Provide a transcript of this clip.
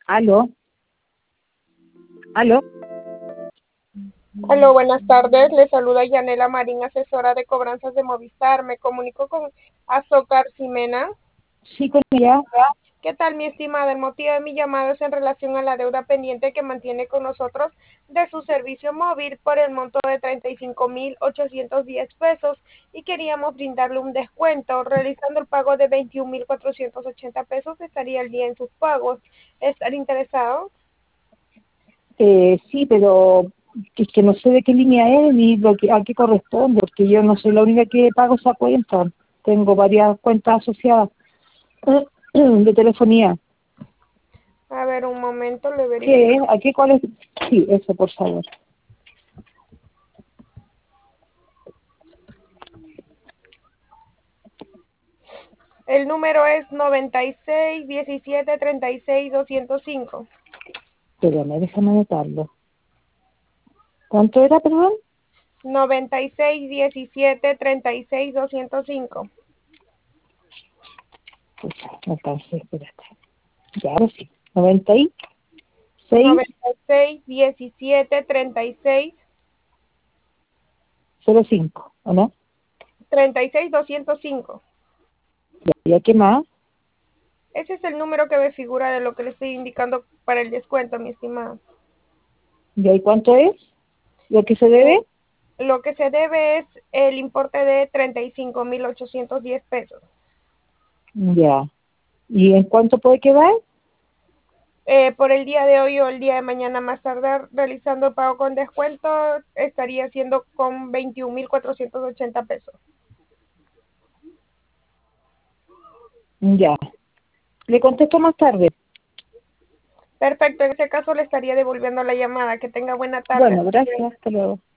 Aló, aló. Aló, buenas tardes. Le saluda Yanela Marín, asesora de cobranzas de Movistar. Me comunico con Azócar Ximena. Sí, con ella. ¿Qué tal, mi estimada? El motivo de mi llamado es en relación a la deuda pendiente que mantiene con nosotros de su servicio móvil por el monto de 35.810 pesos y queríamos brindarle un descuento. Realizando el pago de 21.480 pesos estaría el día en sus pagos. ¿Estar interesado? Sí, pero es que no sé de qué línea es ni a qué corresponde, porque yo no soy la única que pago esa cuenta. Tengo varias cuentas asociadas de telefonía. A ver, un momento, le ¿Qué verifico. es? ¿A qué cuál es? Sí, eso, por favor. El número es 96 17 36 205. Perdón, déjame anotarlo. ¿Cuánto era, perdón? 96 17 36 205. Pues, no alcancé, espérate. Ya, ahora sí. 96 05, ¿o no? 96 17 36 205. ¿Y a qué más? Ese es el número que me figura de lo que le estoy indicando para el descuento, mi estimado. ¿Y ahí cuánto es? ¿Lo que se Eh, debe? lo que se debe es el importe de 35.810 pesos. Ya. ¿Y en cuánto puede quedar? Por el día de hoy o el día de mañana más tardar, realizando el pago con descuento, estaría siendo con 21.480 pesos. Ya. Le contesto más tarde. Perfecto, en ese caso le estaría devolviendo la llamada. Que tenga buena tarde. Bueno, gracias. Hasta luego.